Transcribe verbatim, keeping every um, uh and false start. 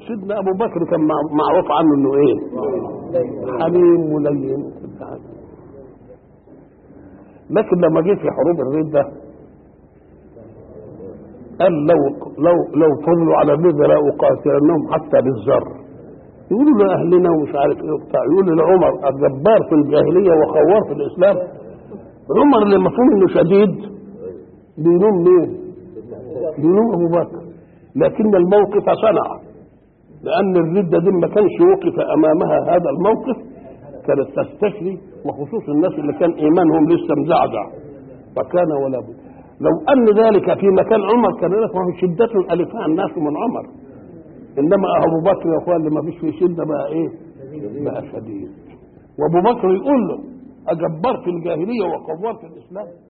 سيدنا ابو بكر كان معروف عنه انه ايه؟ حليم ولين. لكن لما جه في حروب الردة قال لو لو لو فضلوا على الردة لأقاتلنهم حتى بالذر. يقولوا لأهلنا ومش عارف ايه وبتاع، يقولوا لعمر الجبار في الجاهلية وخوار في الإسلام. عمر اللي مفهوم انه شديد بيلوم مين؟ بيلوم ابو بكر. لكن الموقف صنع، لأن الردة دي ما كانش وقف أمامها هذا الموقف كانت تستشري، وخصوص الناس اللي كان إيمانهم لسه مزعزع. فكان ولا بد. لو أن ذلك في مكان عمر كان لك ما في شدة ألفها الناس من عمر، إنما أبو بكر يا أخوان اللي ما فيش فيه شدة بقى إيه؟ بقى شديد. وأبو بكر يقول له أجبار في الجاهلية وقوار في الإسلام.